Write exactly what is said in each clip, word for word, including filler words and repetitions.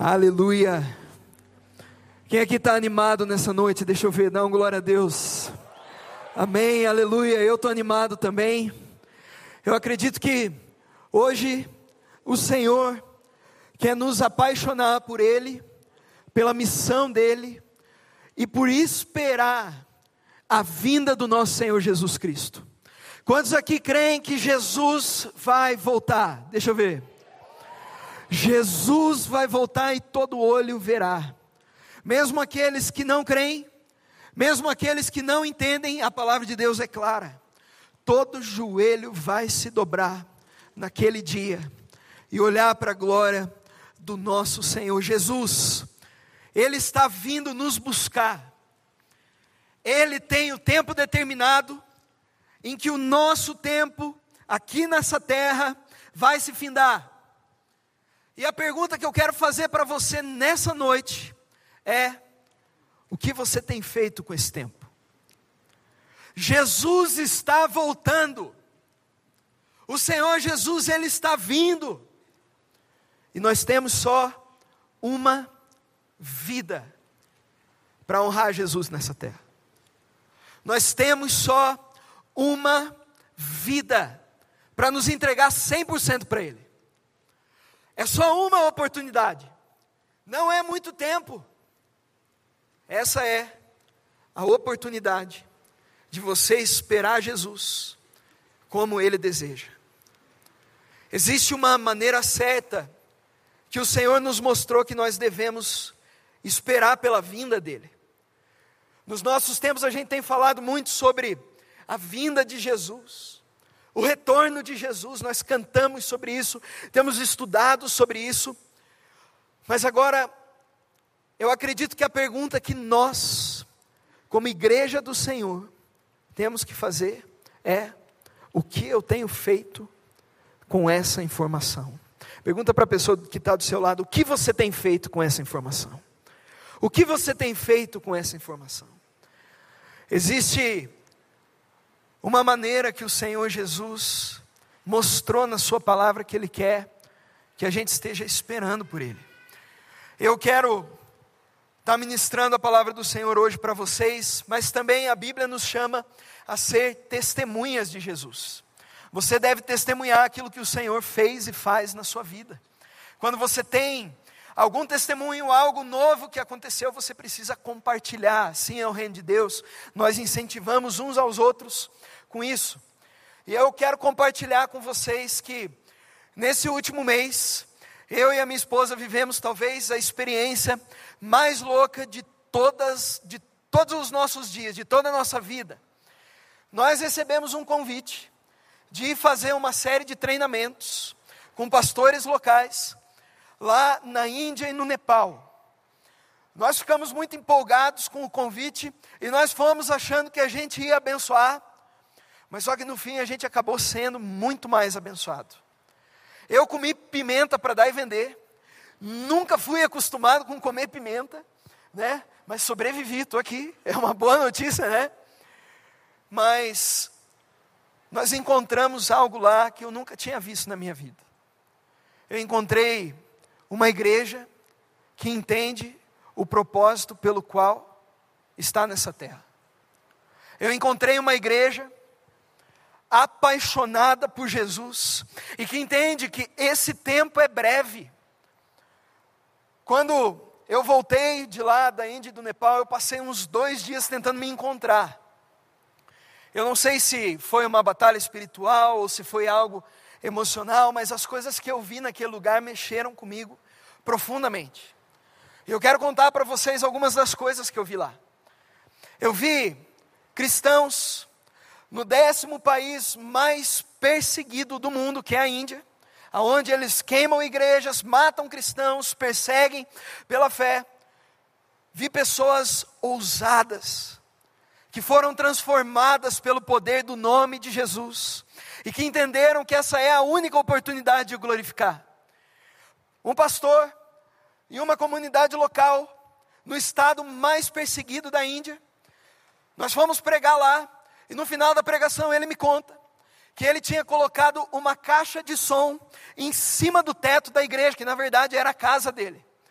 Aleluia. Quem aqui está animado nessa noite? Deixa eu ver, dá um glória a Deus. Amém, aleluia. Eu estou animado também. Eu acredito que hoje o Senhor quer nos apaixonar por Ele, pela missão dEle e por esperar a vinda do nosso Senhor Jesus Cristo. Quantos aqui creem que Jesus vai voltar? Deixa eu ver. Jesus vai voltar e todo olho verá. Mesmo aqueles que não creem, mesmo aqueles que não entendem, a palavra de Deus é clara. Todo joelho vai se dobrar naquele dia e olhar para a glória do nosso Senhor Jesus. Ele está vindo nos buscar. Ele tem o tempo determinado em que o nosso tempo aqui nessa terra vai se findar. E a pergunta que eu quero fazer para você nessa noite é: o que você tem feito com esse tempo? Jesus está voltando. O Senhor Jesus, Ele está vindo. E nós temos só uma vida para honrar Jesus nessa terra. Nós temos só uma vida para nos entregar cem por cento para Ele. É só uma oportunidade. Não é muito tempo. Essa é a oportunidade de você esperar Jesus como Ele deseja. Existe uma maneira certa que o Senhor nos mostrou que nós devemos esperar pela vinda dEle. Nos nossos tempos a gente tem falado muito sobre a vinda de Jesus, o retorno de Jesus. Nós cantamos sobre isso, temos estudado sobre isso. Mas agora, eu acredito que a pergunta que nós, como igreja do Senhor, temos que fazer é: o que eu tenho feito com essa informação? Pergunta para a pessoa que está do seu lado: o que você tem feito com essa informação? O que você tem feito com essa informação? Existe uma maneira que o Senhor Jesus mostrou na sua palavra que Ele quer que a gente esteja esperando por Ele. Eu quero estar ministrando a palavra do Senhor hoje para vocês, mas também a Bíblia nos chama a ser testemunhas de Jesus. Você deve testemunhar aquilo que o Senhor fez e faz na sua vida. Quando você tem algum testemunho, algo novo que aconteceu, você precisa compartilhar. Assim é o reino de Deus. Nós incentivamos uns aos outros com isso. E eu quero compartilhar com vocês que nesse último mês, eu e a minha esposa vivemos talvez a experiência mais louca de todas, de todos os nossos dias, de toda a nossa vida. Nós recebemos um convite de ir fazer uma série de treinamentos com pastores locais, lá na Índia e no Nepal. Nós ficamos muito empolgados com o convite, e nós fomos achando que a gente ia abençoar, mas só que no fim a gente acabou sendo muito mais abençoado. Eu comi pimenta para dar e vender, nunca fui acostumado com comer pimenta, né? Mas sobrevivi, estou aqui, é uma boa notícia, né? Mas nós encontramos algo lá que eu nunca tinha visto na minha vida. Eu encontrei uma igreja que entende o propósito pelo qual está nessa terra. Eu encontrei uma igreja apaixonada por Jesus e que entende que esse tempo é breve. Quando eu voltei de lá, da Índia e do Nepal, eu passei uns dois dias tentando me encontrar. Eu não sei se foi uma batalha espiritual ou se foi algo emocional, mas as coisas que eu vi naquele lugar mexeram comigo profundamente. Eu quero contar para vocês algumas das coisas que eu vi lá. Eu vi cristãos no décimo país mais perseguido do mundo, que é a Índia, onde eles queimam igrejas, matam cristãos, perseguem pela fé. Vi pessoas ousadas, que foram transformadas pelo poder do nome de Jesus, e que entenderam que essa é a única oportunidade de o glorificar. Um pastor em uma comunidade local, no estado mais perseguido da Índia, nós fomos pregar lá, e no final da pregação ele me conta que ele tinha colocado uma caixa de som em cima do teto da igreja, que na verdade era a casa dele.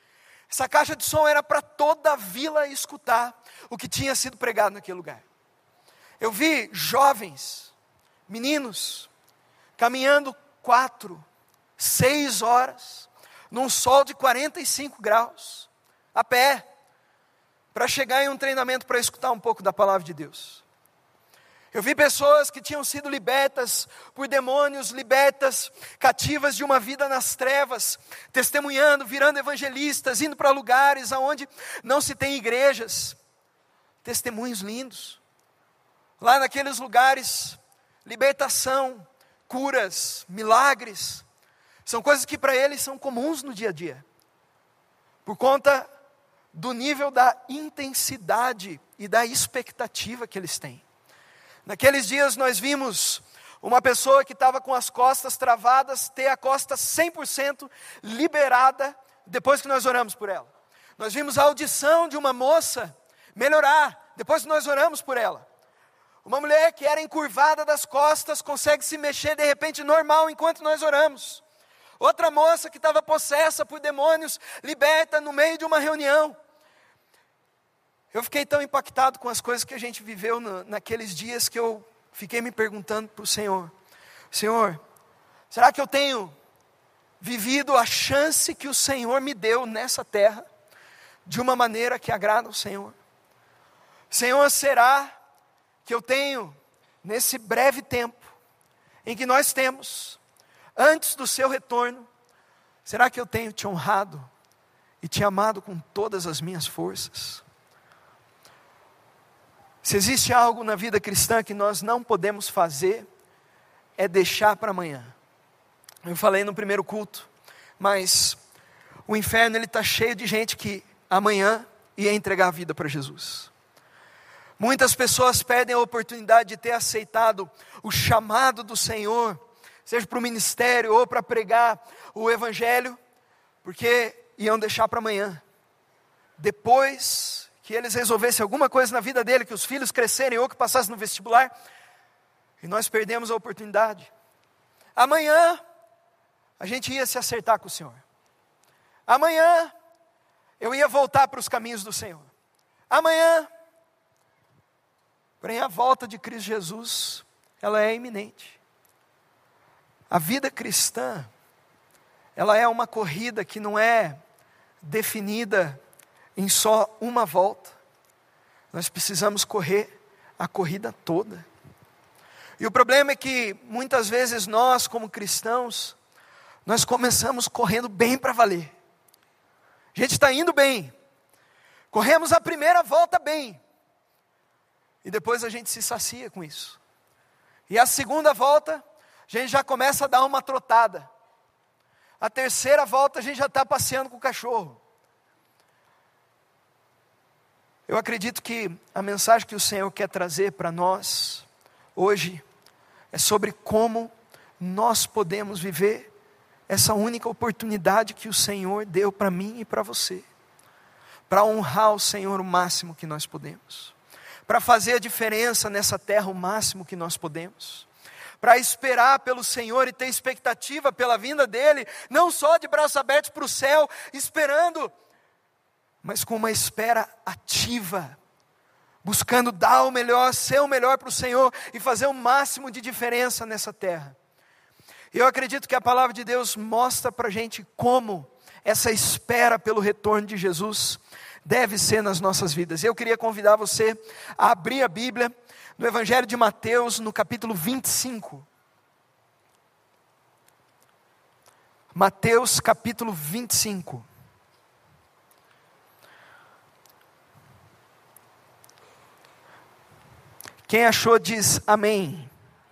Essa caixa de som era para toda a vila escutar o que tinha sido pregado naquele lugar. Eu vi jovens, meninos, caminhando quatro, seis horas, num sol de quarenta e cinco graus, a pé, para chegar em um treinamento para escutar um pouco da palavra de Deus. Eu vi pessoas que tinham sido libertas por demônios, libertas, cativas de uma vida nas trevas, testemunhando, virando evangelistas, indo para lugares onde não se tem igrejas. Testemunhos lindos. Lá naqueles lugares, libertação, curas, milagres, são coisas que para eles são comuns no dia a dia, por conta do nível da intensidade e da expectativa que eles têm. Naqueles dias nós vimos uma pessoa que estava com as costas travadas, ter a costa cem por cento liberada, depois que nós oramos por ela. Nós vimos a audição de uma moça melhorar, depois que nós oramos por ela. Uma mulher que era encurvada das costas, consegue se mexer de repente normal, enquanto nós oramos. Outra moça que estava possessa por demônios, liberta no meio de uma reunião. Eu fiquei tão impactado com as coisas que a gente viveu no, naqueles dias, que eu fiquei me perguntando para o Senhor: Senhor, será que eu tenho vivido a chance que o Senhor me deu nessa terra, de uma maneira que agrada ao Senhor? Senhor, será que eu tenho, nesse breve tempo, em que nós temos, antes do seu retorno, será que eu tenho te honrado e te amado com todas as minhas forças? Se existe algo na vida cristã que nós não podemos fazer, é deixar para amanhã. Eu falei no primeiro culto, mas o inferno ele está cheio de gente que amanhã ia entregar a vida para Jesus. Muitas pessoas perdem a oportunidade de ter aceitado o chamado do Senhor, seja para o ministério ou para pregar o evangelho, porque iam deixar para amanhã. Depois que eles resolvessem alguma coisa na vida dele, que os filhos crescerem ou que passassem no vestibular, e nós perdemos a oportunidade. Amanhã a gente ia se acertar com o Senhor. Amanhã eu ia voltar para os caminhos do Senhor. Amanhã, porém a volta de Cristo Jesus, ela é iminente. A vida cristã, ela é uma corrida que não é definida em só uma volta. Nós precisamos correr a corrida toda. E o problema é que muitas vezes nós, como cristãos, nós começamos correndo bem para valer. A gente está indo bem, corremos a primeira volta bem, e depois a gente se sacia com isso. E a segunda volta, a gente já começa a dar uma trotada. A terceira volta, a gente já está passeando com o cachorro. Eu acredito que a mensagem que o Senhor quer trazer para nós hoje é sobre como nós podemos viver essa única oportunidade que o Senhor deu para mim e para você, para honrar o Senhor o máximo que nós podemos, para fazer a diferença nessa terra o máximo que nós podemos, para esperar pelo Senhor e ter expectativa pela vinda dEle, não só de braços abertos para o céu, esperando, mas com uma espera ativa, buscando dar o melhor, ser o melhor para o Senhor e fazer o máximo de diferença nessa terra. Eu acredito que a palavra de Deus mostra para a gente como essa espera pelo retorno de Jesus deve ser nas nossas vidas. Eu queria convidar você a abrir a Bíblia no Evangelho de Mateus, no capítulo vinte e cinco. Mateus capítulo vinte e cinco. Quem achou diz amém.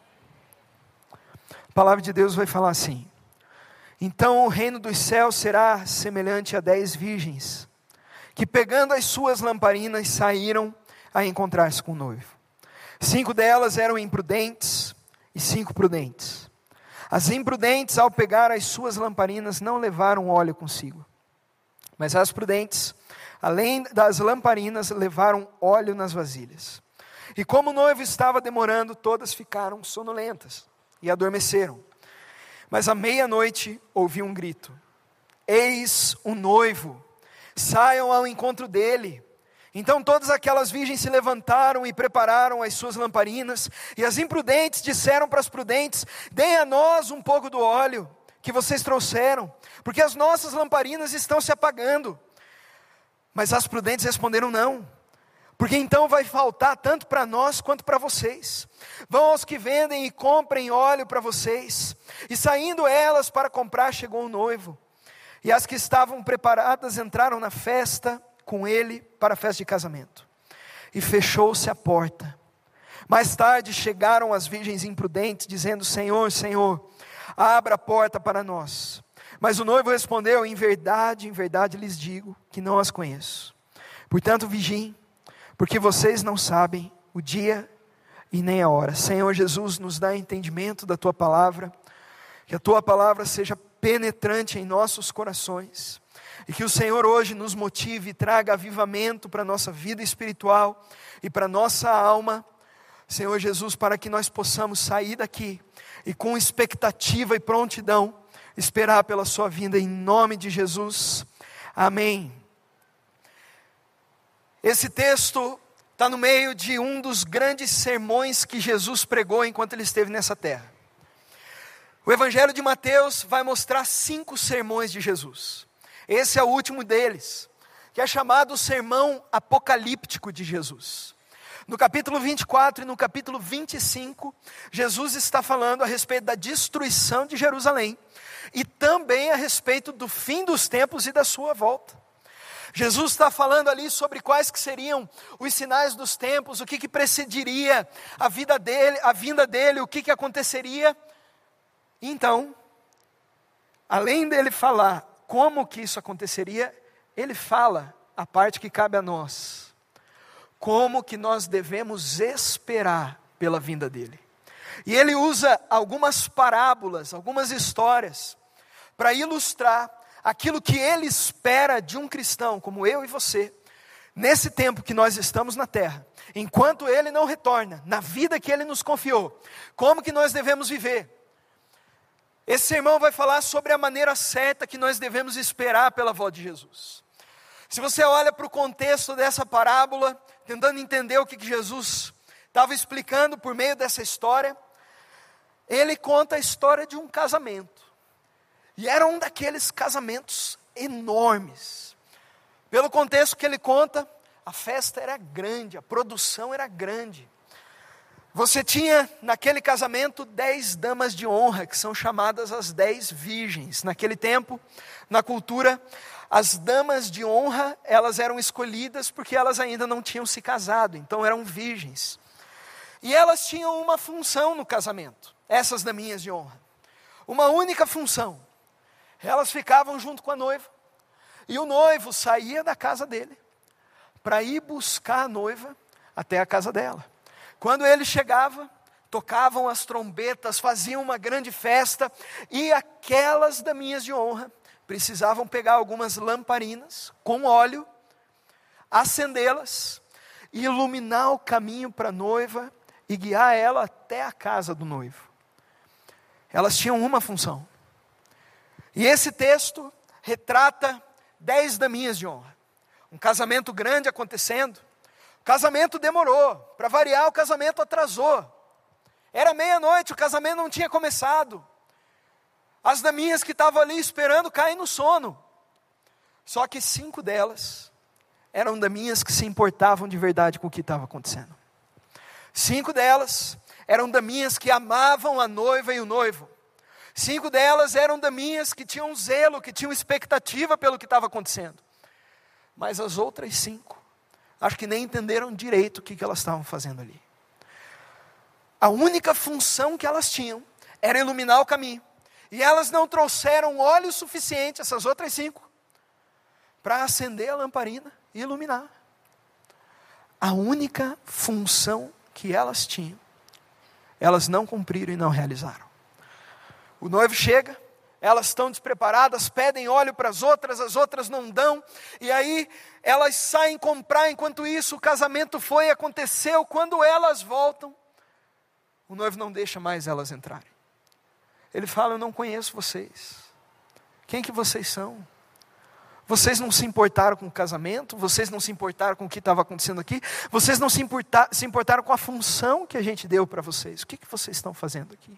A palavra de Deus vai falar assim: então o reino dos céus será semelhante a dez virgens, que pegando as suas lamparinas saíram a encontrar-se com o noivo. Cinco delas eram imprudentes e cinco prudentes. As imprudentes, ao pegar as suas lamparinas, não levaram óleo consigo. Mas as prudentes, além das lamparinas, levaram óleo nas vasilhas. E como o noivo estava demorando, todas ficaram sonolentas e adormeceram. Mas à meia-noite ouvi um grito: eis o noivo, saiam ao encontro dele. Então todas aquelas virgens se levantaram e prepararam as suas lamparinas, e as imprudentes disseram para as prudentes: deem a nós um pouco do óleo que vocês trouxeram, porque as nossas lamparinas estão se apagando. Mas as prudentes responderam: não, porque então vai faltar tanto para nós quanto para vocês. Vão aos que vendem e comprem óleo para vocês. E saindo elas para comprar, chegou o noivo. E as que estavam preparadas entraram na festa com ele para a festa de casamento. E fechou-se a porta. Mais tarde chegaram as virgens imprudentes, dizendo: Senhor, Senhor, abra a porta para nós. Mas o noivo respondeu: em verdade, em verdade lhes digo que não as conheço. Portanto, vigiem, porque vocês não sabem o dia e nem a hora. Senhor Jesus, nos dá entendimento da Tua palavra, que a Tua palavra seja penetrante em nossos corações, e que o Senhor hoje nos motive e traga avivamento para a nossa vida espiritual e para a nossa alma, Senhor Jesus, para que nós possamos sair daqui e com expectativa e prontidão esperar pela sua vinda, em nome de Jesus, amém. Esse texto está no meio de um dos grandes sermões que Jesus pregou enquanto ele esteve nessa terra. O Evangelho de Mateus vai mostrar cinco sermões de Jesus. Esse é o último deles, que é chamado o sermão apocalíptico de Jesus. No capítulo vinte e quatro e no capítulo vinte e cinco, Jesus está falando a respeito da destruição de Jerusalém e também a respeito do fim dos tempos e da sua volta. Jesus está falando ali sobre quais que seriam os sinais dos tempos, o que que precediria a vida dele, a vinda dele, o que que aconteceria. Então, além dele falar como que isso aconteceria, ele fala a parte que cabe a nós. Como que nós devemos esperar pela vinda dele. E ele usa algumas parábolas, algumas histórias, para ilustrar aquilo que ele espera de um cristão, como eu e você, nesse tempo que nós estamos na terra, enquanto ele não retorna, na vida que ele nos confiou, como que nós devemos viver. Esse sermão vai falar sobre a maneira certa que nós devemos esperar pela volta de Jesus. Se você olha para o contexto dessa parábola, tentando entender o que Jesus estava explicando por meio dessa história, ele conta a história de um casamento. E era um daqueles casamentos enormes. Pelo contexto que ele conta, a festa era grande, a produção era grande. Você tinha naquele casamento dez damas de honra, que são chamadas as dez virgens. Naquele tempo, na cultura, as damas de honra, elas eram escolhidas porque elas ainda não tinham se casado, então eram virgens. E elas tinham uma função no casamento, essas daminhas de honra. Uma única função. Elas ficavam junto com a noiva, e o noivo saía da casa dele, para ir buscar a noiva até a casa dela. Quando ele chegava, tocavam as trombetas, faziam uma grande festa, e aquelas daminhas de honra precisavam pegar algumas lamparinas com óleo, acendê-las, e iluminar o caminho para a noiva, e guiar ela até a casa do noivo. Elas tinham uma função. E esse texto retrata dez daminhas de honra. Um casamento grande acontecendo. O casamento demorou. Para variar, o casamento atrasou. Era meia-noite, o casamento não tinha começado. As daminhas que estavam ali esperando caem no sono. Só que cinco delas eram daminhas que se importavam de verdade com o que estava acontecendo. Cinco delas eram daminhas que amavam a noiva e o noivo. Cinco delas eram daminhas que tinham zelo, que tinham expectativa pelo que estava acontecendo. Mas as outras cinco, acho que nem entenderam direito o que, que elas estavam fazendo ali. A única função que elas tinham era iluminar o caminho. E elas não trouxeram óleo suficiente, essas outras cinco, para acender a lamparina e iluminar. A única função que elas tinham, elas não cumpriram e não realizaram. O noivo chega, elas estão despreparadas, pedem óleo para as outras, as outras não dão, e aí elas saem comprar. Enquanto isso, o casamento foi e aconteceu. Quando elas voltam, o noivo não deixa mais elas entrarem. Ele fala: eu não conheço vocês. Quem que vocês são? Vocês não se importaram com o casamento, vocês não se importaram com o que estava acontecendo aqui, vocês não se, importar, se importaram com a função que a gente deu para vocês. O que, que vocês estão fazendo aqui?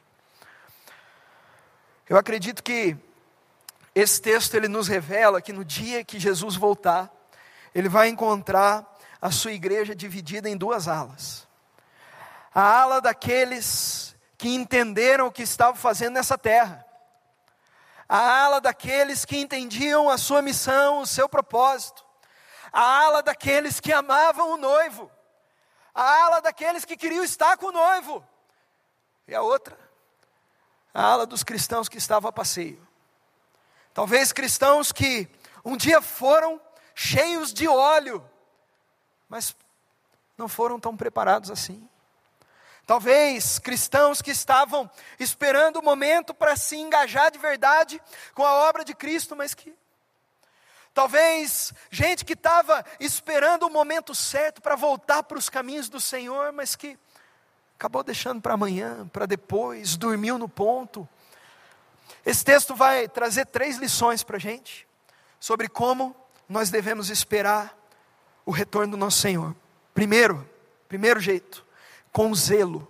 Eu acredito que esse texto ele nos revela que no dia que Jesus voltar, ele vai encontrar a sua igreja dividida em duas alas. A ala daqueles que entenderam o que estavam fazendo nessa terra. A ala daqueles que entendiam a sua missão, o seu propósito. A ala daqueles que amavam o noivo. A ala daqueles que queriam estar com o noivo. E a outra, a ala dos cristãos que estavam a passeio. Talvez cristãos que um dia foram cheios de óleo, mas não foram tão preparados assim. Talvez cristãos que estavam esperando o momento para se engajar de verdade com a obra de Cristo, mas que... Talvez gente que estava esperando o momento certo para voltar para os caminhos do Senhor, mas que acabou deixando para amanhã, para depois, dormiu no ponto. Esse texto vai trazer três lições para a gente, sobre como nós devemos esperar o retorno do nosso Senhor. Primeiro, primeiro jeito, com zelo.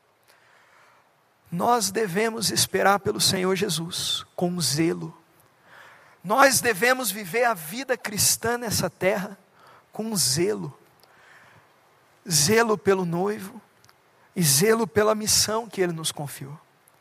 Nós devemos esperar pelo Senhor Jesus, com zelo. Nós devemos viver a vida cristã nessa terra, com zelo. Zelo pelo noivo, e zelo pela missão que Ele nos confiou.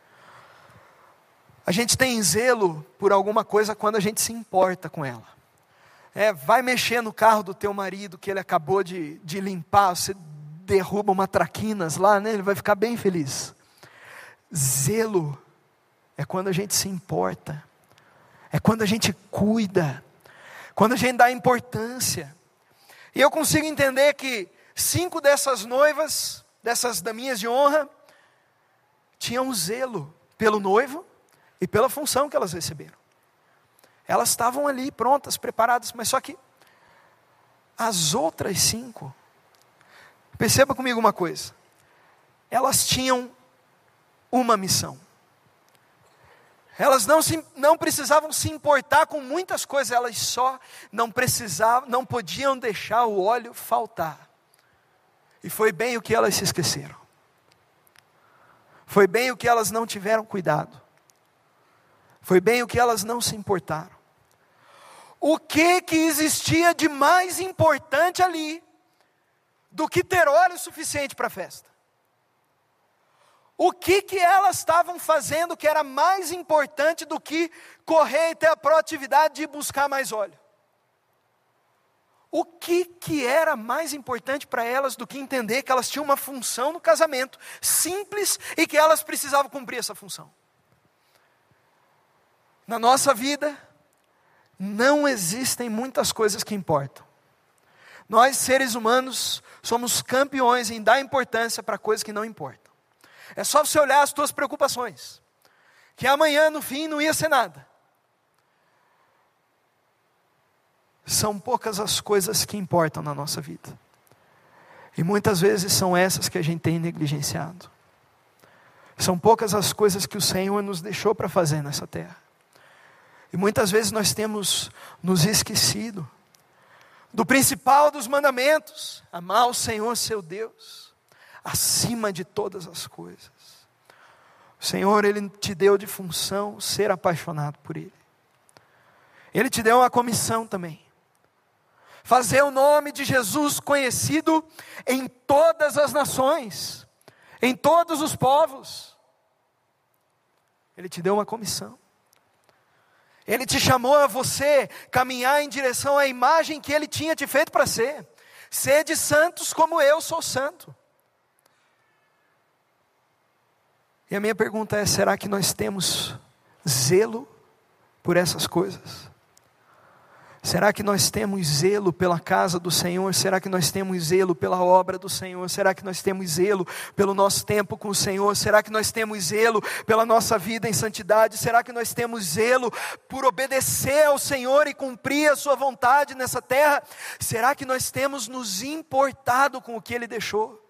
A gente tem zelo por alguma coisa quando a gente se importa com ela. É, vai mexer no carro do teu marido que ele acabou de, de limpar, você derruba uma traquinas lá, né? Ele vai ficar bem feliz. Zelo é quando a gente se importa, é quando a gente cuida, quando a gente dá importância. E eu consigo entender que cinco dessas noivas, dessas daminhas de honra, tinham zelo pelo noivo e pela função que elas receberam. Elas estavam ali prontas, preparadas, mas só que as outras cinco, perceba comigo uma coisa, elas tinham uma missão. Elas não, se, não precisavam se importar com muitas coisas, elas só não precisavam, não podiam deixar o óleo faltar. E foi bem o que elas se esqueceram. Foi bem o que elas não tiveram cuidado. Foi bem o que elas não se importaram. O que que existia de mais importante ali do que ter óleo suficiente para a festa? O que que elas estavam fazendo que era mais importante do que correr e ter a proatividade de buscar mais óleo? O que que era mais importante para elas do que entender que elas tinham uma função no casamento simples e que elas precisavam cumprir essa função? Na nossa vida, não existem muitas coisas que importam. Nós, seres humanos, somos campeões em dar importância para coisas que não importam. É só você olhar as tuas preocupações, que amanhã, no fim, não ia ser nada. São poucas as coisas que importam na nossa vida. E muitas vezes são essas que a gente tem negligenciado. São poucas as coisas que o Senhor nos deixou para fazer nessa terra. E muitas vezes nós temos nos esquecido do principal dos mandamentos: amar o Senhor seu Deus acima de todas as coisas. O Senhor, Ele te deu de função ser apaixonado por Ele. Ele te deu uma comissão também: fazer o nome de Jesus conhecido em todas as nações, em todos os povos. Ele te deu uma comissão. Ele te chamou a você caminhar em direção à imagem que Ele tinha te feito para ser. Sede santos como eu sou santo. E a minha pergunta é: será que nós temos zelo por essas coisas? Será que nós temos zelo pela casa do Senhor? Será que nós temos zelo pela obra do Senhor? Será que nós temos zelo pelo nosso tempo com o Senhor? Será que nós temos zelo pela nossa vida em santidade? Será que nós temos zelo por obedecer ao Senhor e cumprir a sua vontade nessa terra? Será que nós temos nos importado com o que Ele deixou?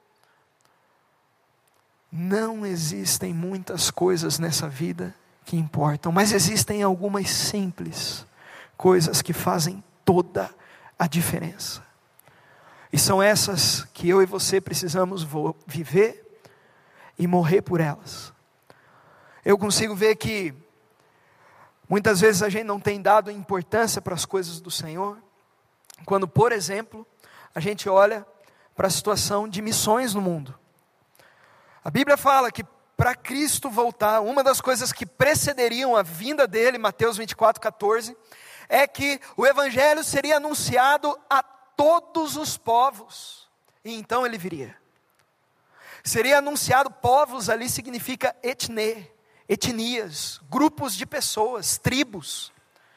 Não existem muitas coisas nessa vida que importam, mas existem algumas simples, coisas que fazem toda a diferença. E são essas que eu e você precisamos viver e morrer por elas. Eu consigo ver que muitas vezes a gente não tem dado importância para as coisas do Senhor, quando, por exemplo, a gente olha para a situação de missões no mundo. A Bíblia fala que para Cristo voltar, uma das coisas que precederiam a vinda dele, Mateus vinte e quatro, quatorze, é que o Evangelho seria anunciado a todos os povos, e então ele viria. Seria anunciado, povos ali significa etnê, etnias, grupos de pessoas, tribos.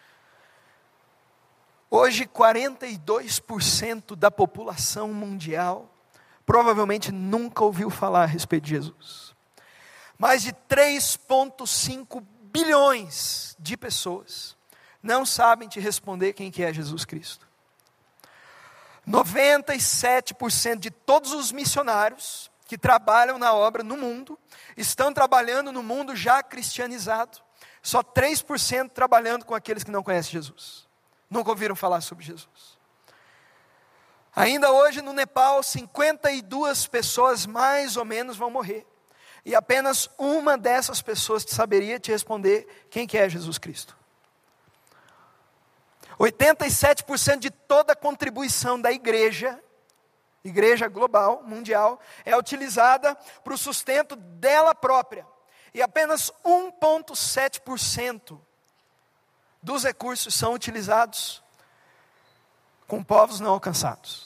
Hoje quarenta e dois por cento da população mundial provavelmente nunca ouviu falar a respeito de Jesus. Mais de três vírgula cinco bilhões de pessoas não sabem te responder quem que é Jesus Cristo. noventa e sete por cento de todos os missionários que trabalham na obra no mundo, estão trabalhando no mundo já cristianizado. Só três por cento trabalhando com aqueles que não conhecem Jesus. Nunca ouviram falar sobre Jesus. Ainda hoje no Nepal, cinquenta e duas pessoas mais ou menos vão morrer. E apenas uma dessas pessoas saberia te responder quem que é Jesus Cristo. oitenta e sete por cento de toda a contribuição da igreja, igreja global, mundial, é utilizada para o sustento dela própria. E apenas um vírgula sete por cento dos recursos são utilizados com povos não alcançados.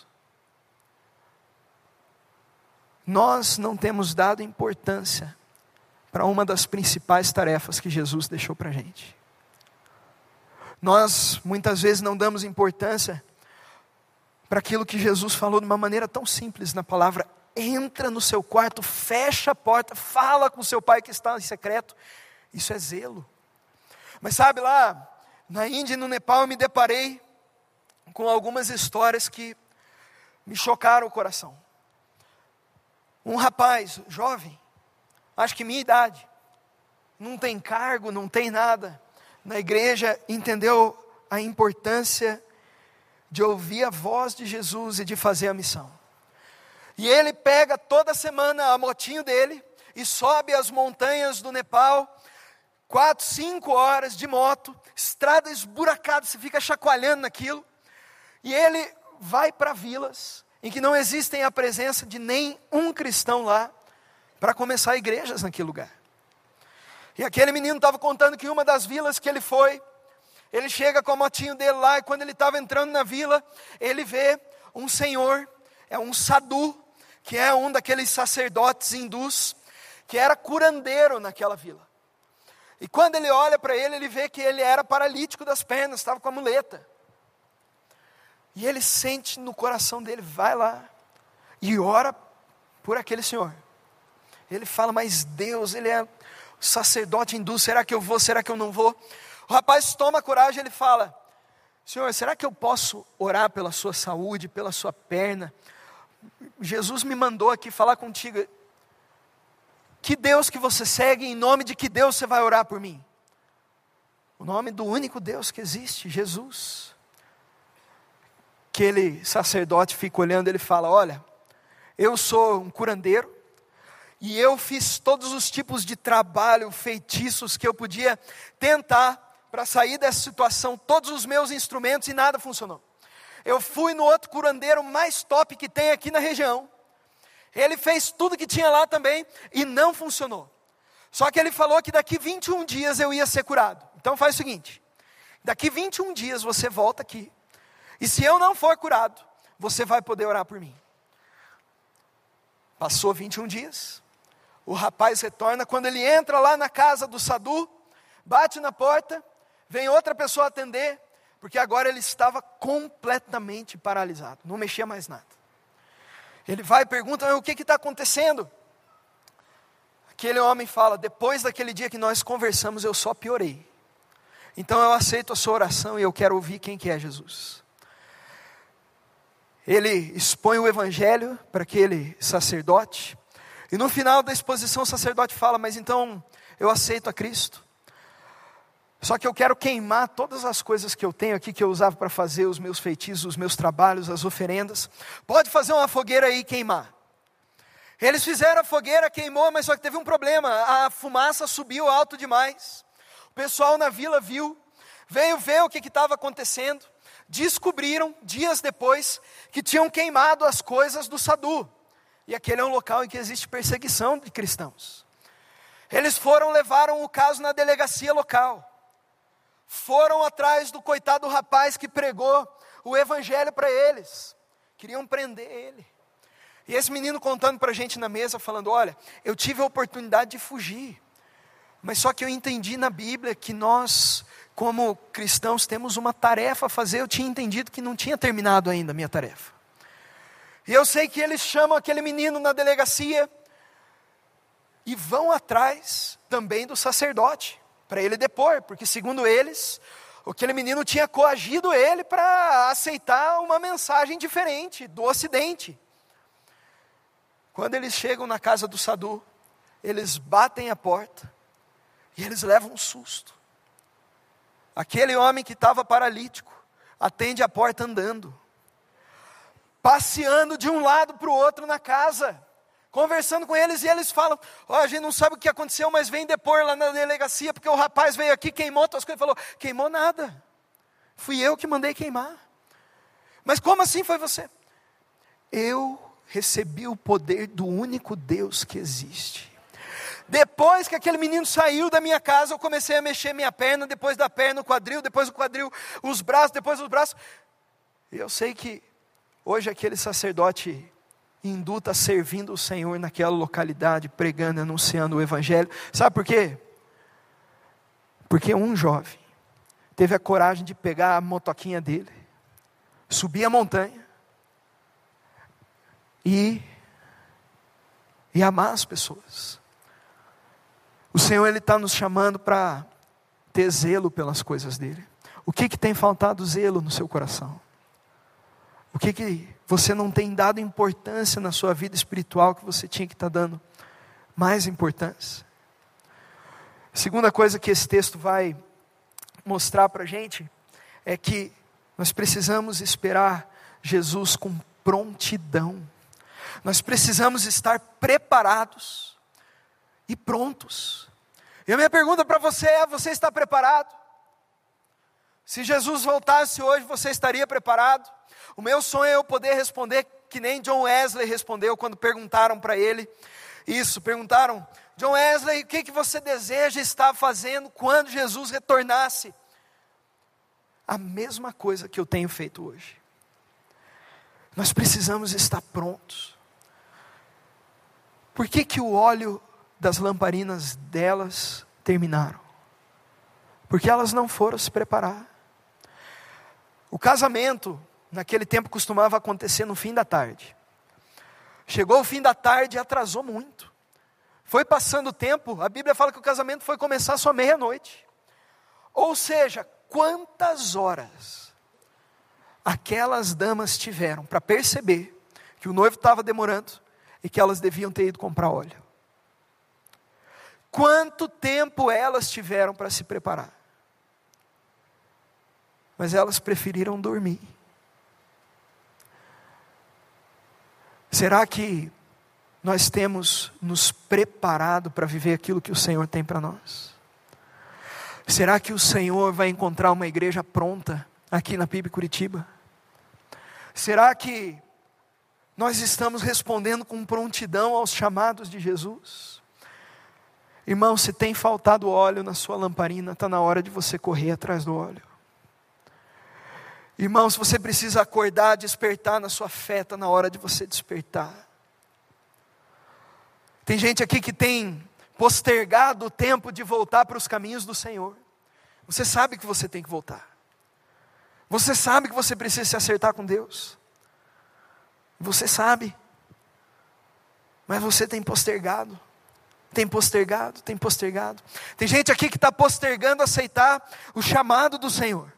Nós não temos dado importância para uma das principais tarefas que Jesus deixou para a gente. Nós muitas vezes não damos importância para aquilo que Jesus falou de uma maneira tão simples na palavra: entra no seu quarto, fecha a porta, fala com seu pai que está em secreto. Isso é zelo. Mas sabe, lá na Índia e no Nepal eu me deparei com algumas histórias que me chocaram o coração. Um rapaz jovem, acho que minha idade, não tem cargo, não tem nada, na igreja entendeu a importância de ouvir a voz de Jesus e de fazer a missão. E ele pega toda semana a motinho dele e sobe as montanhas do Nepal, quatro, cinco horas de moto, estrada esburacada, você fica chacoalhando naquilo, e ele vai para vilas em que não existem a presença de nem um cristão lá, para começar igrejas naquele lugar. E aquele menino estava contando que em uma das vilas que ele foi, ele chega com a motinho dele lá, e quando ele estava entrando na vila, ele vê um senhor, é um sadhu, que é um daqueles sacerdotes hindus, que era curandeiro naquela vila. E quando ele olha para ele, ele vê que ele era paralítico das pernas, estava com a muleta. E ele sente no coração dele, vai lá e ora por aquele senhor. Ele fala, mas Deus, ele é sacerdote hindu, será que eu vou, será que eu não vou? O rapaz toma coragem, ele fala, Senhor, será que eu posso orar pela sua saúde, pela sua perna? Jesus me mandou aqui falar contigo. Que Deus que você segue, em nome de que Deus você vai orar por mim? O nome do único Deus que existe, Jesus. Aquele sacerdote fica olhando, ele fala, olha, eu sou um curandeiro, e eu fiz todos os tipos de trabalho, feitiços que eu podia tentar para sair dessa situação, todos os meus instrumentos, e nada funcionou. Eu fui no outro curandeiro mais top que tem aqui na região, ele fez tudo que tinha lá também, e não funcionou. Só que ele falou que daqui vinte e um dias eu ia ser curado. Então faz o seguinte, daqui vinte e um dias você volta aqui, e se eu não for curado, você vai poder orar por mim. Passou vinte e um dias, o rapaz retorna, quando ele entra lá na casa do sadhu, bate na porta, vem outra pessoa atender, porque agora ele estava completamente paralisado, não mexia mais nada. Ele vai e pergunta, o que está acontecendo? Aquele homem fala, depois daquele dia que nós conversamos, eu só piorei. Então eu aceito a sua oração e eu quero ouvir quem que é Jesus. Ele expõe o evangelho para aquele sacerdote, e no final da exposição o sacerdote fala, mas então eu aceito a Cristo. Só que eu quero queimar todas as coisas que eu tenho aqui, que eu usava para fazer os meus feitiços, os meus trabalhos, as oferendas. Pode fazer uma fogueira aí e queimar. Eles fizeram a fogueira, queimou, mas só que teve um problema. A fumaça subiu alto demais. O pessoal na vila viu, veio ver o que estava acontecendo. Descobriram, dias depois, que tinham queimado as coisas do Sadu. E aquele é um local em que existe perseguição de cristãos. Eles foram, levaram o caso na delegacia local. Foram atrás do coitado rapaz que pregou o evangelho para eles. Queriam prender ele. E esse menino contando para a gente na mesa, falando, olha, eu tive a oportunidade de fugir. Mas só que eu entendi na Bíblia que nós, como cristãos, temos uma tarefa a fazer. Eu tinha entendido que não tinha terminado ainda a minha tarefa. E eu sei que eles chamam aquele menino na delegacia e vão atrás também do sacerdote, para ele depor, porque segundo eles, aquele menino tinha coagido ele para aceitar uma mensagem diferente do Ocidente. Quando eles chegam na casa do Sadu, eles batem a porta e eles levam um susto. Aquele homem que estava paralítico, atende a porta andando, passeando de um lado para o outro na casa, conversando com eles, e eles falam, ó, oh, a gente não sabe o que aconteceu, mas vem depor lá na delegacia, porque o rapaz veio aqui, queimou tuas coisas, falou, queimou nada, fui eu que mandei queimar. Mas como assim foi você? Eu recebi o poder do único Deus que existe. Depois que aquele menino saiu da minha casa, eu comecei a mexer minha perna, depois da perna o quadril, depois do quadril os braços, depois os braços, e eu sei que hoje aquele sacerdote hindu está servindo o Senhor naquela localidade, pregando, anunciando o Evangelho. Sabe por quê? Porque um jovem teve a coragem de pegar a motoquinha dele, subir a montanha e, e amar as pessoas. O Senhor, Ele está nos chamando para ter zelo pelas coisas dEle. O que que tem faltado zelo no seu coração? O que que você não tem dado importância na sua vida espiritual que você tinha que estar dando mais importância? Segunda coisa que esse texto vai mostrar para a gente é que nós precisamos esperar Jesus com prontidão. Nós precisamos estar preparados e prontos. E a minha pergunta para você é, você está preparado? Se Jesus voltasse hoje, você estaria preparado? O meu sonho é eu poder responder que nem John Wesley respondeu quando perguntaram para ele isso. Perguntaram, John Wesley, o que, que você deseja estar fazendo quando Jesus retornasse? A mesma coisa que eu tenho feito hoje. Nós precisamos estar prontos. Por que que o óleo das lamparinas delas terminaram? Porque elas não foram se preparar. O casamento naquele tempo costumava acontecer no fim da tarde. Chegou o fim da tarde e atrasou muito. Foi passando o tempo, a Bíblia fala que o casamento foi começar só meia-noite. Ou seja, quantas horas aquelas damas tiveram para perceber que o noivo estava demorando e que elas deviam ter ido comprar óleo? Quanto tempo elas tiveram para se preparar? Mas elas preferiram dormir. Será que nós temos nos preparado para viver aquilo que o Senhor tem para nós? Será que o Senhor vai encontrar uma igreja pronta aqui na P I B Curitiba? Será que nós estamos respondendo com prontidão aos chamados de Jesus? Irmão, se tem faltado óleo na sua lamparina, está na hora de você correr atrás do óleo. Irmão, se você precisa acordar, despertar na sua fé, está na hora de você despertar. Tem gente aqui que tem postergado o tempo de voltar para os caminhos do Senhor. Você sabe que você tem que voltar. Você sabe que você precisa se acertar com Deus. Você sabe. Mas você tem postergado. Tem postergado, tem postergado. Tem gente aqui que está postergando aceitar o chamado do Senhor.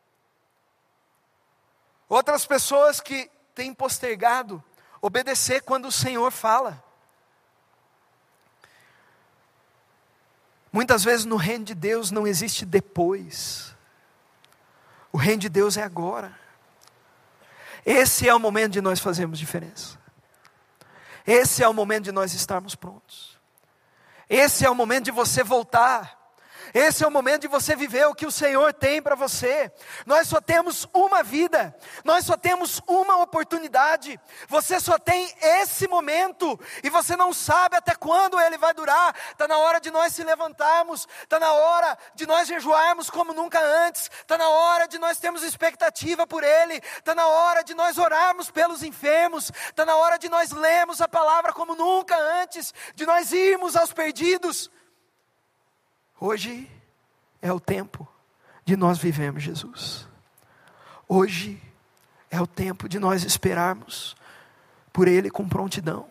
Outras pessoas que têm postergado obedecer quando o Senhor fala. Muitas vezes no reino de Deus não existe depois. O reino de Deus é agora. Esse é o momento de nós fazermos diferença. Esse é o momento de nós estarmos prontos. Esse é o momento de você voltar. Esse é o momento de você viver o que o Senhor tem para você. Nós só temos uma vida, nós só temos uma oportunidade. Você só tem esse momento, e você não sabe até quando ele vai durar. Está na hora de nós se levantarmos, está na hora de nós jejuarmos como nunca antes, está na hora de nós termos expectativa por ele, está na hora de nós orarmos pelos enfermos, está na hora de nós lermos a palavra como nunca antes, de nós irmos aos perdidos. Hoje é o tempo de nós vivermos Jesus. Hoje é o tempo de nós esperarmos por Ele com prontidão.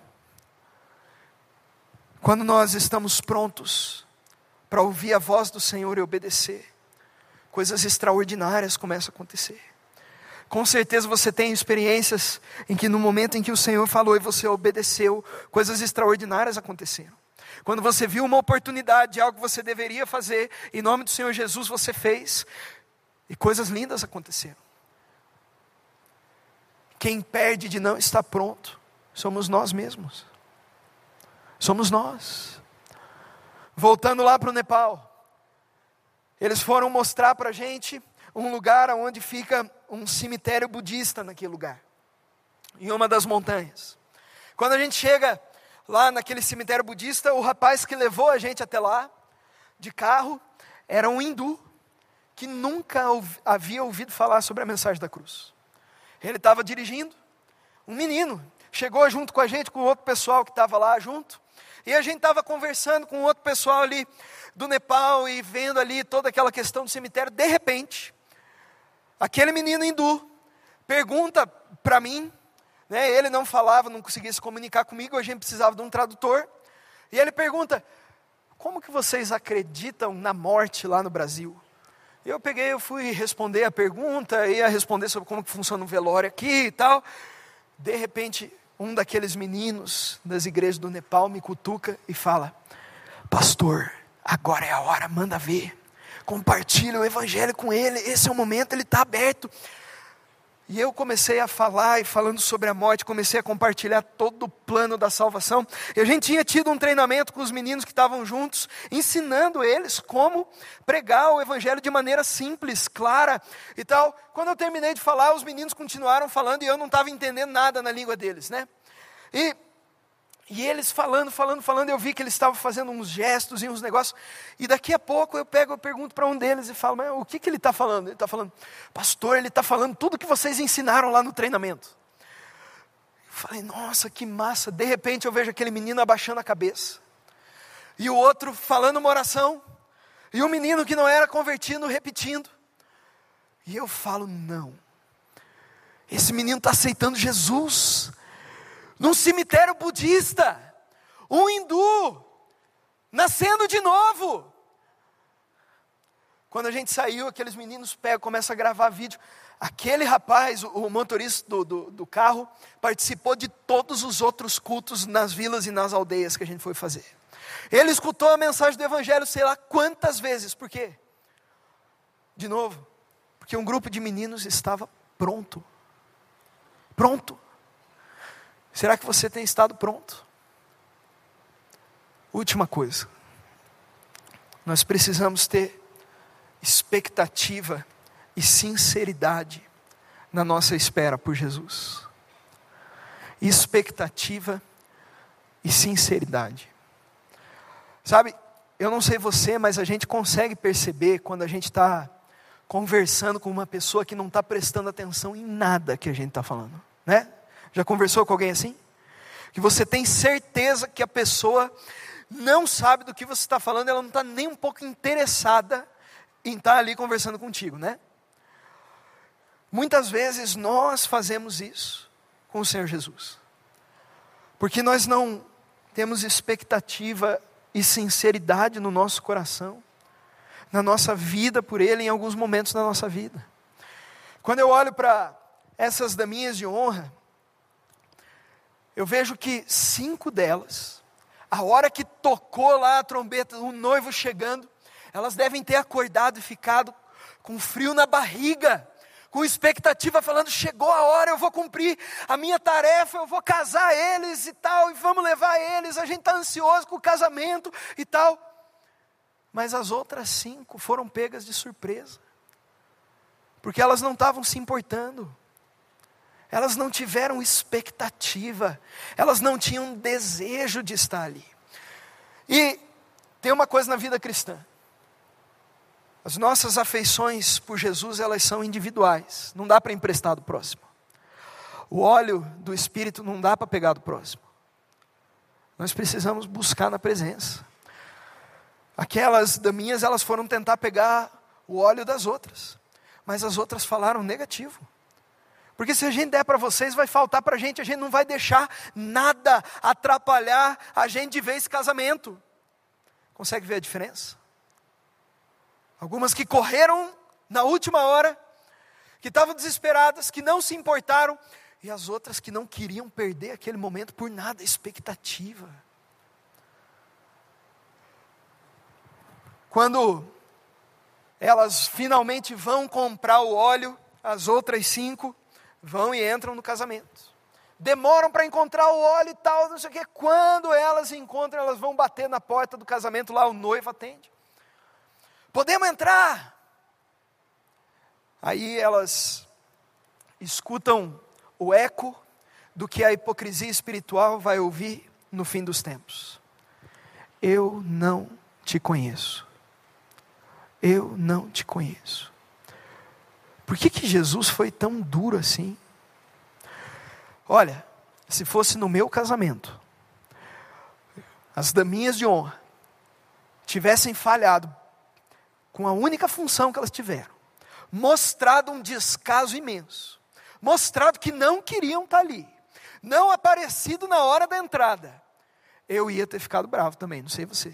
Quando nós estamos prontos para ouvir a voz do Senhor e obedecer, coisas extraordinárias começam a acontecer. Com certeza você tem experiências em que no momento em que o Senhor falou e você obedeceu, coisas extraordinárias aconteceram. Quando você viu uma oportunidade de algo que você deveria fazer, em nome do Senhor Jesus você fez, e coisas lindas aconteceram. Quem perde de não estar pronto, somos nós mesmos. Somos nós. Voltando lá para o Nepal, eles foram mostrar para a gente um lugar onde fica um cemitério budista naquele lugar, em uma das montanhas. Quando a gente chega lá naquele cemitério budista, o rapaz que levou a gente até lá, de carro, era um hindu, que nunca ouvi, havia ouvido falar sobre a mensagem da cruz. Ele estava dirigindo, um menino, chegou junto com a gente, com outro pessoal que estava lá junto, e a gente estava conversando com outro pessoal ali do Nepal, e vendo ali toda aquela questão do cemitério. De repente, aquele menino hindu pergunta para mim, né, ele não falava, não conseguia se comunicar comigo, a gente precisava de um tradutor, e ele pergunta: como que vocês acreditam na morte lá no Brasil? E eu peguei, eu fui responder a pergunta, ia responder sobre como que funciona o velório aqui e tal. De repente, um daqueles meninos das igrejas do Nepal me cutuca e fala: pastor, agora é a hora, manda ver, compartilha o evangelho com ele, esse é o momento, ele está aberto. E eu comecei a falar, e falando sobre a morte, comecei a compartilhar todo o plano da salvação. E a gente tinha tido um treinamento com os meninos que estavam juntos, ensinando eles como pregar o evangelho de maneira simples, clara e tal. Quando eu terminei de falar, os meninos continuaram falando, e eu não estava entendendo nada na língua deles, né? E, e eles falando, falando, falando, eu vi que eles estavam fazendo uns gestos e uns negócios, e daqui a pouco eu pego, eu pergunto para um deles e falo: mas o que, que ele está falando? Ele está falando: pastor, ele está falando tudo que vocês ensinaram lá no treinamento. Eu falei: nossa, que massa. De repente eu vejo aquele menino abaixando a cabeça, e o outro falando uma oração, e o menino que não era convertido repetindo, e eu falo: não, esse menino está aceitando Jesus, num cemitério budista, um hindu, nascendo de novo. Quando a gente saiu, aqueles meninos pegam, começam a gravar vídeo. Aquele rapaz, o, o motorista do, do, do carro, participou de todos os outros cultos nas vilas e nas aldeias que a gente foi fazer. Ele escutou a mensagem do evangelho sei lá quantas vezes. Por quê? De novo, porque um grupo de meninos estava pronto. Pronto. Será que você tem estado pronto? Última coisa. Nós precisamos ter expectativa e sinceridade na nossa espera por Jesus. Expectativa e sinceridade. Sabe, eu não sei você, mas a gente consegue perceber quando a gente está conversando com uma pessoa que não está prestando atenção em nada que a gente está falando, né? Já conversou com alguém assim? Que você tem certeza que a pessoa não sabe do que você está falando, ela não está nem um pouco interessada em estar ali conversando contigo, né? Muitas vezes nós fazemos isso com o Senhor Jesus, porque nós não temos expectativa e sinceridade no nosso coração, na nossa vida por Ele, em alguns momentos da nossa vida. Quando eu olho para essas daminhas de honra, eu vejo que cinco delas A hora que tocou lá a trombeta, o noivo chegando, elas devem ter acordado e ficado com frio na barriga, com expectativa, falando: chegou a hora, eu vou cumprir a minha tarefa, eu vou casar eles e tal, e vamos levar eles, a gente está ansioso com o casamento e tal. Mas as outras cinco foram pegas de surpresa, porque elas não estavam se importando, elas não tiveram expectativa, elas não tinham desejo de estar ali. E tem uma coisa na vida cristã: as nossas afeições por Jesus, elas são individuais, não dá para emprestar do próximo. O óleo do Espírito não dá para pegar do próximo. Nós precisamos buscar na presença. Aquelas daminhas, elas foram tentar pegar o óleo das outras, mas as outras falaram negativo. Porque se a gente der para vocês, vai faltar para a gente, a gente não vai deixar nada atrapalhar a gente de ver esse casamento. Consegue ver a diferença? Algumas que correram na última hora, que estavam desesperadas, que não se importaram, e as outras que não queriam perder aquele momento por nada, expectativa. Quando elas finalmente vão comprar o óleo, as outras cinco vão e entram no casamento. Demoram para encontrar o óleo e tal, não sei o quê. Quando elas encontram, elas vão bater na porta do casamento, lá o noivo atende. Podemos entrar? Aí elas escutam o eco do que a hipocrisia espiritual vai ouvir no fim dos tempos. Eu não te conheço. Eu não te conheço. Por que que Jesus foi tão duro assim? Olha, se fosse no meu casamento, as daminhas de honra tivessem falhado com a única função que elas tiveram, mostrado um descaso imenso, mostrado que não queriam estar ali, não aparecido na hora da entrada, eu ia ter ficado bravo também, não sei você.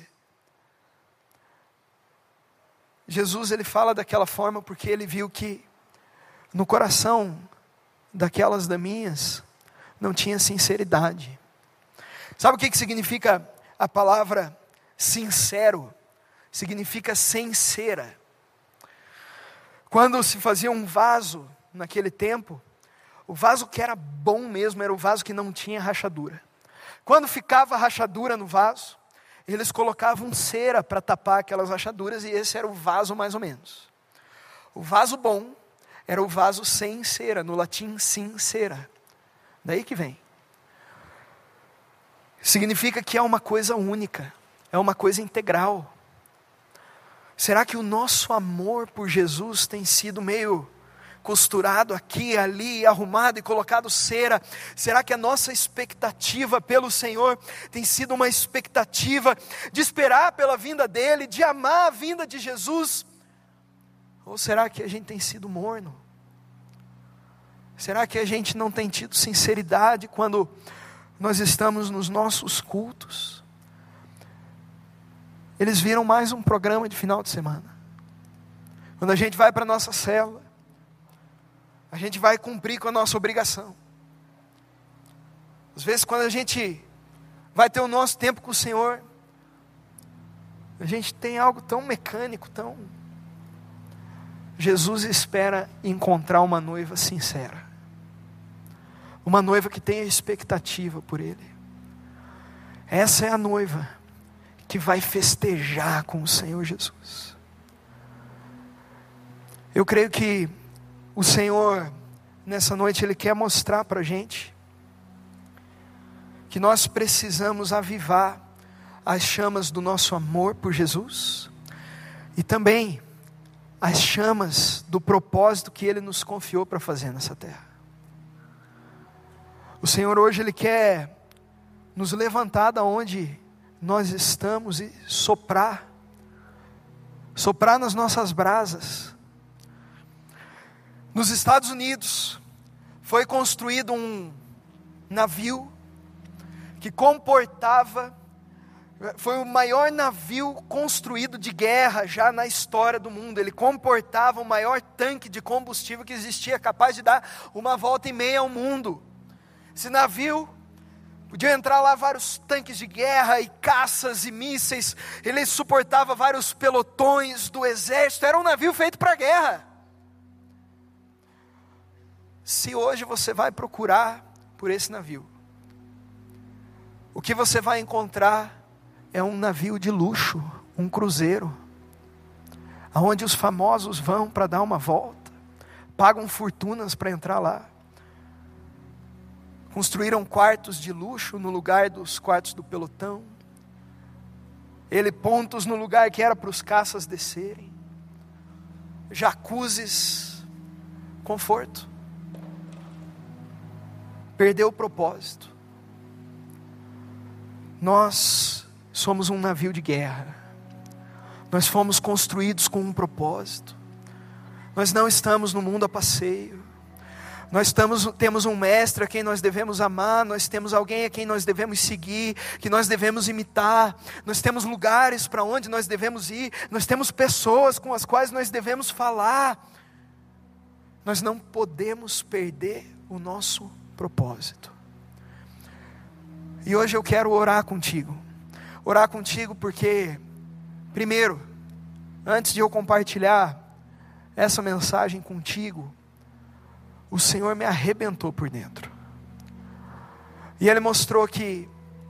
Jesus, ele fala daquela forma porque ele viu que no coração daquelas daminhas não tinha sinceridade. Sabe o que que significa a palavra sincero? Significa sem cera. Quando se fazia um vaso naquele tempo, o vaso que era bom mesmo era o vaso que não tinha rachadura. Quando ficava rachadura no vaso, eles colocavam cera para tapar aquelas rachaduras, e esse era o vaso mais ou menos. O vaso bom era o vaso sem cera, no latim sincera. Daí que vem. Significa que é uma coisa única, é uma coisa integral. Será que o nosso amor por Jesus tem sido meio costurado aqui, ali, arrumado e colocado cera? Será que a nossa expectativa pelo Senhor tem sido uma expectativa de esperar pela vinda dEle, de amar a vinda de Jesus? Ou será que a gente tem sido morno? Será que a gente não tem tido sinceridade quando nós estamos nos nossos cultos? Eles viram mais um programa de final de semana. Quando a gente vai para a nossa célula, a gente vai cumprir com a nossa obrigação. Às vezes quando a gente vai ter o nosso tempo com o Senhor, a gente tem algo tão mecânico, tão... Jesus espera encontrar uma noiva sincera. Uma noiva que tenha expectativa por Ele. Essa é a noiva que vai festejar com o Senhor Jesus. Eu creio que o Senhor, nessa noite, Ele quer mostrar para a gente que nós precisamos avivar as chamas do nosso amor por Jesus, e também as chamas do propósito que Ele nos confiou para fazer nessa terra. O Senhor hoje, Ele quer nos levantar da onde nós estamos e soprar, soprar nas nossas brasas. Nos Estados Unidos, foi construído um navio que comportava, foi o maior navio construído de guerra já na história do mundo. Ele comportava o maior tanque de combustível que existia, capaz de dar uma volta e meia ao mundo. Esse navio Podiam entrar lá vários tanques de guerra e caças e mísseis. Ele suportava vários pelotões do exército. Era um navio feito para a guerra. Se hoje você vai procurar por esse navio, o que você vai encontrar é um navio de luxo, um cruzeiro, aonde os famosos vão para dar uma volta, pagam fortunas para entrar lá. Construíram quartos de luxo no lugar dos quartos do pelotão. Ele pontos no lugar que era para os caças descerem. Jacuzzis, conforto. Perdeu o propósito. Nós somos um navio de guerra. Nós fomos construídos com um propósito. Nós não estamos no mundo a passeio. Nós estamos, temos um mestre a quem nós devemos amar, nós temos alguém a quem nós devemos seguir, que nós devemos imitar, nós temos lugares para onde nós devemos ir, nós temos pessoas com as quais nós devemos falar. Nós não podemos perder o nosso propósito. E hoje eu quero orar contigo, orar contigo porque, primeiro, antes de eu compartilhar essa mensagem contigo, o Senhor me arrebentou por dentro. E Ele mostrou que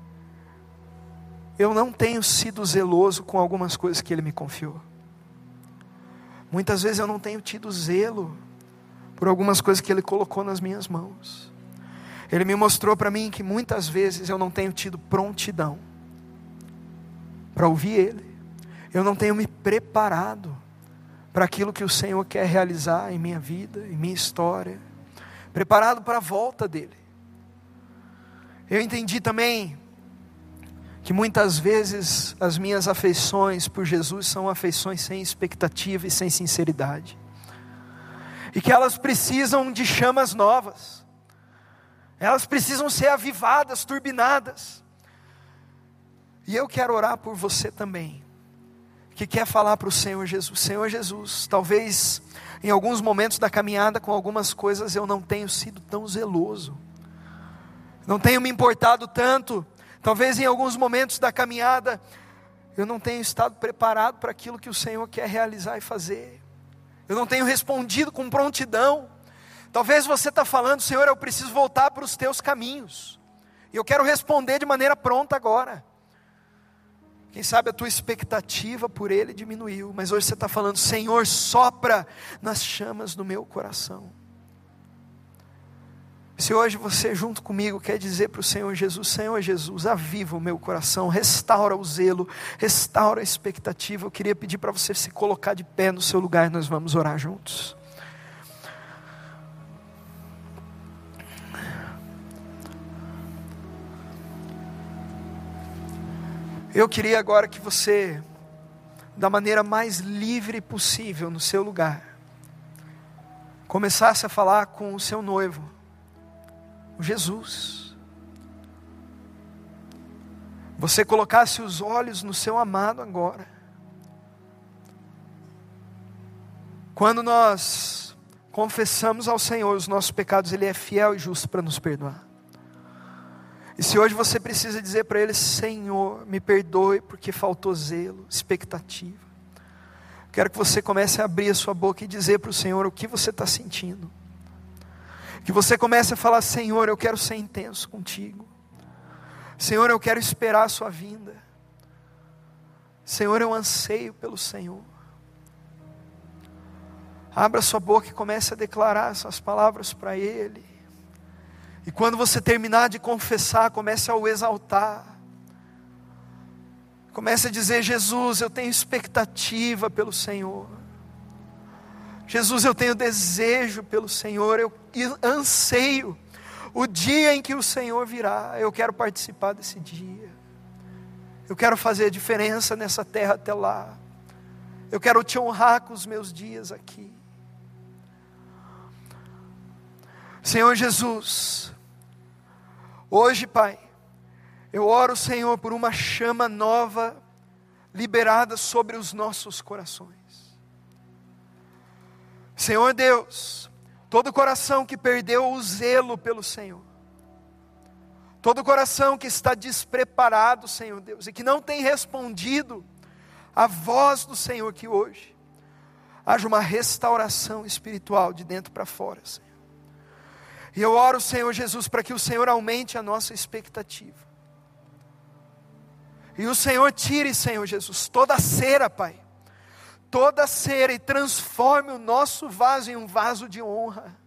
eu não tenho sido zeloso com algumas coisas que Ele me confiou. Muitas vezes eu não tenho tido zelo por algumas coisas que Ele colocou nas minhas mãos. Ele me mostrou para mim que muitas vezes eu não tenho tido prontidão para ouvir Ele. Eu não tenho me preparado para aquilo que o Senhor quer realizar em minha vida, em minha história. Preparado para a volta dEle. Eu entendi também que muitas vezes as minhas afeições por Jesus são afeições sem expectativa e sem sinceridade. E que elas precisam de chamas novas. Elas precisam ser avivadas, turbinadas. E eu quero orar por você também, que quer falar para o Senhor Jesus: Senhor Jesus, talvez em alguns momentos da caminhada com algumas coisas eu não tenho sido tão zeloso, não tenho me importado tanto. Talvez em alguns momentos da caminhada eu não tenho estado preparado para aquilo que o Senhor quer realizar e fazer. Eu não tenho respondido com prontidão. Talvez você está falando: Senhor, eu preciso voltar para os teus caminhos, e eu quero responder de maneira pronta agora. Quem sabe a tua expectativa por Ele diminuiu, mas hoje você está falando: Senhor, sopra nas chamas do meu coração. Se hoje você junto comigo quer dizer para o Senhor Jesus: Senhor Jesus, aviva o meu coração, restaura o zelo, restaura a expectativa. Eu queria pedir para você se colocar de pé no seu lugar e nós vamos orar juntos. Eu queria agora que você, da maneira mais livre possível no seu lugar, começasse a falar com o seu noivo, o Jesus. Você colocasse os olhos no seu amado agora. Quando nós confessamos ao Senhor os nossos pecados, Ele é fiel e justo para nos perdoar. E se hoje você precisa dizer para Ele: Senhor, me perdoe porque faltou zelo, expectativa, quero que você comece a abrir a sua boca e dizer para o Senhor o que você está sentindo. Que você comece a falar: Senhor, eu quero ser intenso contigo. Senhor, eu quero esperar a sua vinda. Senhor, eu anseio pelo Senhor. Abra sua boca e comece a declarar essas palavras para Ele. E quando você terminar de confessar, comece a o exaltar. Comece a dizer: Jesus, eu tenho expectativa pelo Senhor. Jesus, eu tenho desejo pelo Senhor. Eu anseio o dia em que o Senhor virá. Eu quero participar desse dia. Eu quero fazer a diferença nessa terra até lá. Eu quero te honrar com os meus dias aqui. Senhor Jesus, hoje, Pai, eu oro, Senhor, por uma chama nova liberada sobre os nossos corações. Senhor Deus, todo coração que perdeu o zelo pelo Senhor, Todo coração que está despreparado, Senhor Deus, e que não tem respondido à voz do Senhor, que hoje haja uma restauração espiritual de dentro para fora, Senhor. E eu oro, Senhor Jesus, para que o Senhor aumente a nossa expectativa. E o Senhor tire, Senhor Jesus, toda a cera, Pai, toda a cera, e transforme o nosso vaso em um vaso de honra.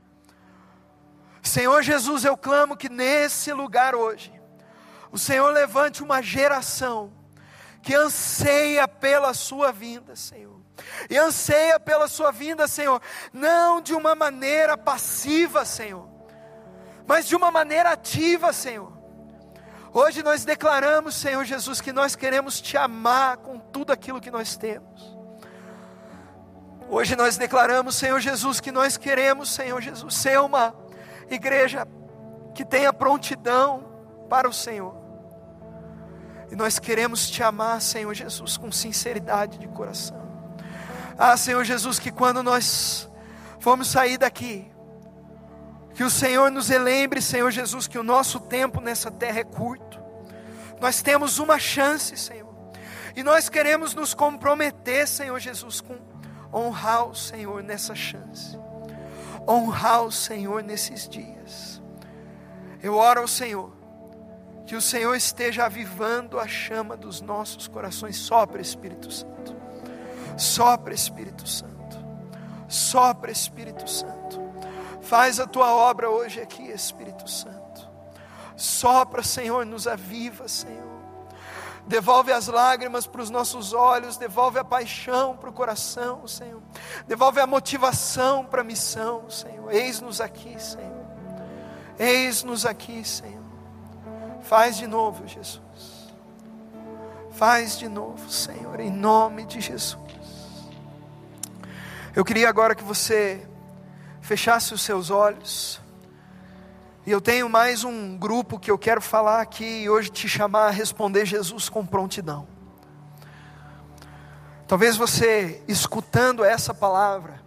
Senhor Jesus, eu clamo que nesse lugar hoje, o Senhor levante uma geração que anseia pela sua vinda, Senhor. E anseia pela sua vinda, Senhor, não de uma maneira passiva, Senhor, mas de uma maneira ativa, Senhor. Hoje nós declaramos, Senhor Jesus, que nós queremos te amar com tudo aquilo que nós temos. Hoje nós declaramos, Senhor Jesus, que nós queremos, Senhor Jesus, ser uma igreja que tenha prontidão para o Senhor. E nós queremos te amar, Senhor Jesus, com sinceridade de coração. Ah, Senhor Jesus, que quando nós formos sair daqui, que o Senhor nos lembre, Senhor Jesus, que o nosso tempo nessa terra é curto. Nós temos uma chance, Senhor, e nós queremos nos comprometer, Senhor Jesus, com honrar o Senhor nessa chance, honrar o Senhor nesses dias. Eu oro ao Senhor, que o Senhor esteja avivando a chama dos nossos corações. Sopra, Espírito Santo, sopra, Espírito Santo, sopra, Espírito Santo, faz a tua obra hoje aqui, Espírito Santo, sopra, Senhor, nos aviva, Senhor, devolve as lágrimas para os nossos olhos, devolve a paixão para o coração, Senhor, devolve a motivação para a missão, Senhor. Eis-nos aqui, Senhor, eis-nos aqui, Senhor. Faz de novo, Jesus, faz de novo, Senhor, em nome de Jesus. Eu queria agora que você fechasse os seus olhos, e eu tenho mais um grupo que eu quero falar aqui e hoje te chamar a responder Jesus com prontidão. Talvez você, escutando essa palavra,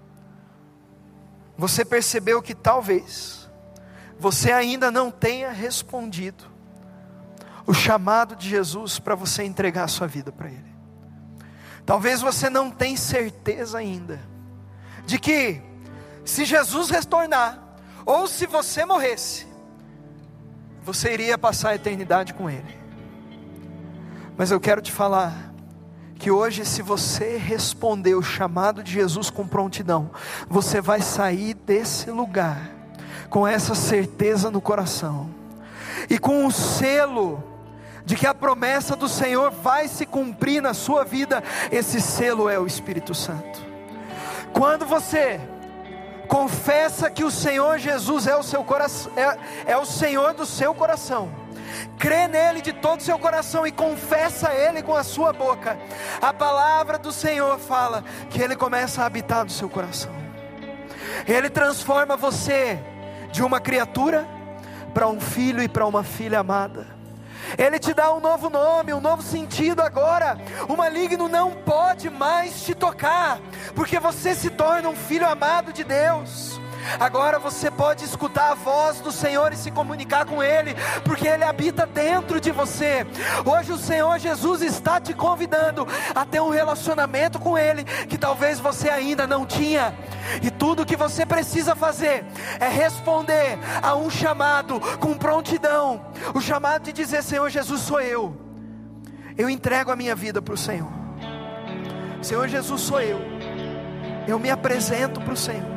você percebeu que talvez você ainda não tenha respondido o chamado de Jesus para você entregar a sua vida para Ele. Talvez você não tenha certeza ainda de que se Jesus retornar, ou se você morresse, você iria passar a eternidade com Ele. Mas eu quero te falar que hoje, se você responder o chamado de Jesus com prontidão, você vai sair desse lugar com essa certeza no coração, e com o selo de que a promessa do Senhor vai se cumprir na sua vida. Esse selo é o Espírito Santo. Quando você confessa que o Senhor Jesus é o seu coração, é, é o Senhor do seu coração, crê nele de todo o seu coração e confessa Ele com a sua boca, a palavra do Senhor fala que Ele começa a habitar no seu coração. Ele transforma você de uma criatura para um filho e para uma filha amada. Ele te dá um novo nome, um novo sentido agora. O maligno não pode mais te tocar, porque você se torna um filho amado de Deus. Agora você pode escutar a voz do Senhor e se comunicar com Ele, porque Ele habita dentro de você. Hoje o Senhor Jesus está te convidando a ter um relacionamento com Ele, que talvez você ainda não tinha. E tudo que você precisa fazer é responder a um chamado com prontidão. O chamado de dizer: Senhor Jesus, sou eu. Eu entrego a minha vida para o Senhor. Senhor Jesus, sou eu. Eu me apresento para o Senhor.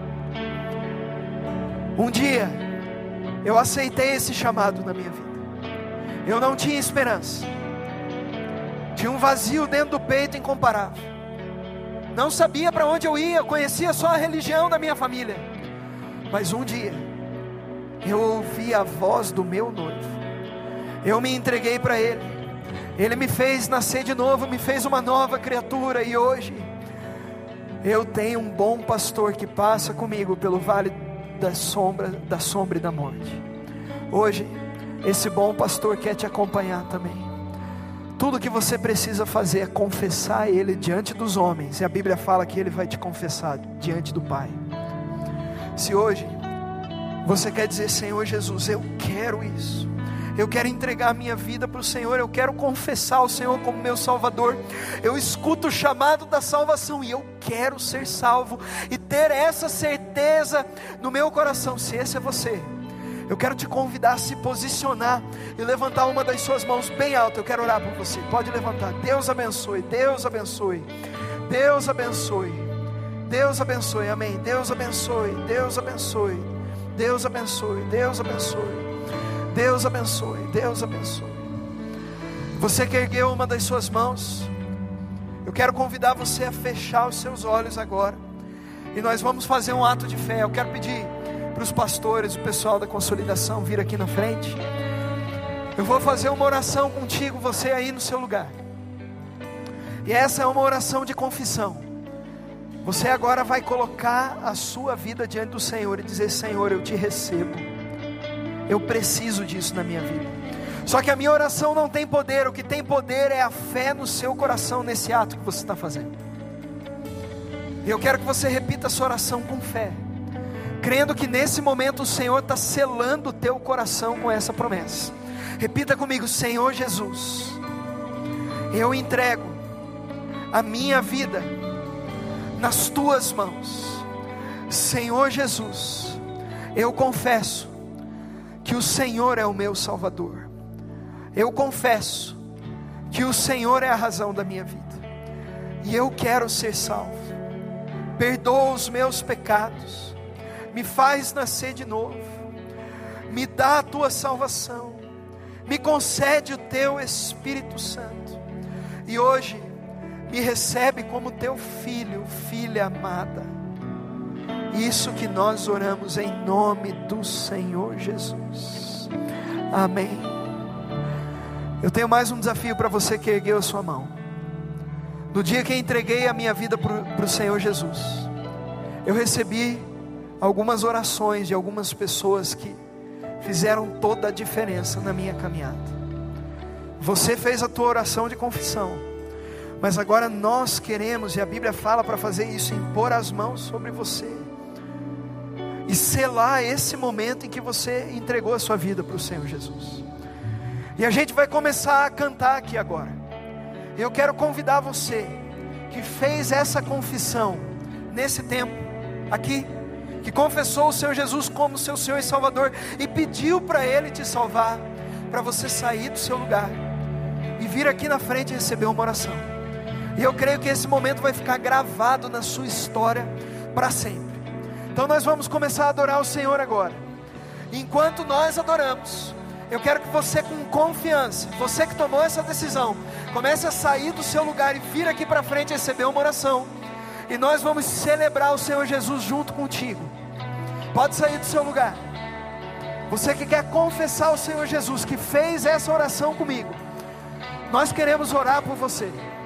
Um dia eu aceitei esse chamado na minha vida. Eu não tinha esperança, tinha um vazio dentro do peito incomparável. Não sabia para onde eu ia, conhecia só a religião da minha família. Mas um dia eu ouvi a voz do meu noivo. Eu me entreguei para Ele. Ele me fez nascer de novo, me fez uma nova criatura. E hoje eu tenho um bom pastor que passa comigo pelo vale da sombra, da sombra e da morte. Hoje esse bom pastor quer te acompanhar também. Tudo que você precisa fazer é confessar Ele diante dos homens, e a Bíblia fala que Ele vai te confessar diante do Pai. Se hoje Você quer dizer: Senhor Jesus, eu quero isso, eu quero entregar a minha vida para o Senhor, eu quero confessar o Senhor como meu Salvador, eu escuto o chamado da salvação e eu quero ser salvo e ter essa certeza no meu coração. Se esse é você, eu quero te convidar a se posicionar e levantar uma das suas mãos bem alta. Eu quero orar por você, pode levantar. Deus abençoe, Deus abençoe, Deus abençoe, Deus abençoe, amém. Deus abençoe, Deus abençoe, Deus abençoe, Deus abençoe, Deus abençoe, Deus abençoe. Você que ergueu uma das suas mãos, eu quero convidar você a fechar os seus olhos agora, e nós vamos fazer um ato de fé. Eu quero pedir para os pastores, o pessoal da consolidação vir aqui na frente. Eu vou fazer uma oração contigo, você aí no seu lugar, e essa é uma oração de confissão. Você agora vai colocar a sua vida diante do Senhor e dizer: Senhor, eu te recebo, eu preciso disso na minha vida. Só que a minha oração não tem poder, o que tem poder é a fé no seu coração, nesse ato que você está fazendo. E eu quero que você repita a sua oração com fé, crendo que nesse momento o Senhor está selando o teu coração com essa promessa. Repita comigo: Senhor Jesus, eu entrego a minha vida nas tuas mãos. Senhor Jesus, eu confesso que o Senhor é o meu Salvador. Eu confesso que o Senhor é a razão da minha vida, e eu quero ser salvo. Perdoa os meus pecados, me faz nascer de novo, me dá a tua salvação, me concede o teu Espírito Santo, e hoje me recebe como teu filho, filha amada. Isso que nós oramos em nome do Senhor Jesus, amém. Eu tenho mais um desafio para você que ergueu a sua mão. No dia que entreguei a minha vida para o Senhor Jesus, eu recebi algumas orações de algumas pessoas que fizeram toda a diferença na minha caminhada. Você fez a tua oração de confissão, mas agora nós queremos, e a Bíblia fala para fazer isso, impor as mãos sobre você e selar esse momento em que você entregou a sua vida para o Senhor Jesus. E a gente vai começar a cantar aqui agora. Eu quero convidar você que fez essa confissão nesse tempo aqui, que confessou o Senhor Jesus como seu Senhor e Salvador e pediu para Ele te salvar, para você sair do seu lugar e vir aqui na frente e receber uma oração. E eu creio que esse momento vai ficar gravado na sua história para sempre. Então nós vamos começar a adorar o Senhor agora. Enquanto nós adoramos, eu quero que você, com confiança, você que tomou essa decisão, comece a sair do seu lugar e vir aqui para frente e receber uma oração. E nós vamos celebrar o Senhor Jesus junto contigo. Pode sair do seu lugar. Você que quer confessar o Senhor Jesus, que fez essa oração comigo, nós queremos orar por você.